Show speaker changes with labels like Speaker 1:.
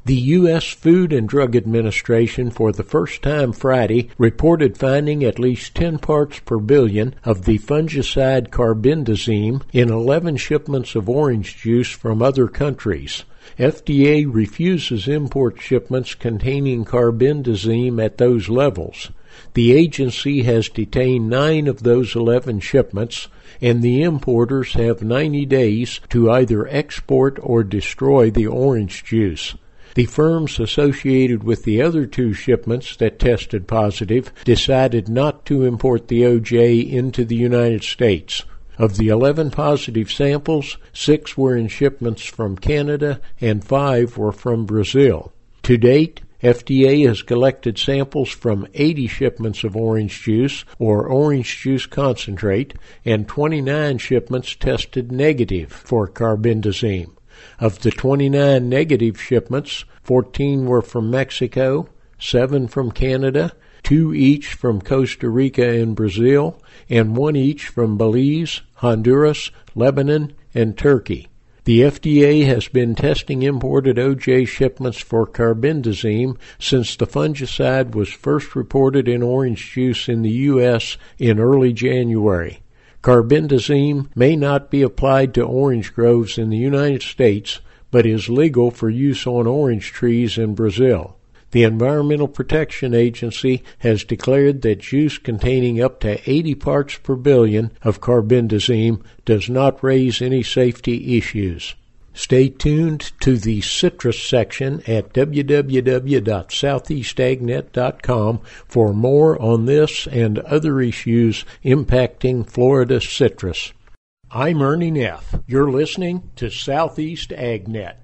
Speaker 1: The U.S. Food and Drug Administration for the first time Friday reported finding at least 10 parts per billion of the fungicide carbendazim in 11 shipments of orange juice from other countries. FDA refuses import shipments containing carbendazim at those levels. The agency has detained 9 of those 11 shipments, and the importers have 90 days to either export or destroy the orange juice. The firms associated with the other 2 shipments that tested positive decided not to import the OJ into the United States. Of the 11 positive samples, 6 were in shipments from Canada and 5 were from Brazil. To date, FDA has collected samples from 80 shipments of orange juice or orange juice concentrate, and 29 shipments tested negative for carbendazim. Of the 29 negative shipments, 14 were from Mexico, 7 from Canada, 2 each from Costa Rica and Brazil, and 1 each from Belize, Honduras, Lebanon, and Turkey. The FDA has been testing imported OJ shipments for carbendazim since the fungicide was first reported in orange juice in the U.S. in early January. Carbendazim may not be applied to orange groves in the United States, but is legal for use on orange trees in Brazil. The Environmental Protection Agency has declared that juice containing up to 80 parts per billion of carbendazim does not raise any safety issues. Stay tuned to the citrus section at www.southeastagnet.com for more on this and other issues impacting Florida citrus. I'm Ernie Neff. You're listening to Southeast AgNet.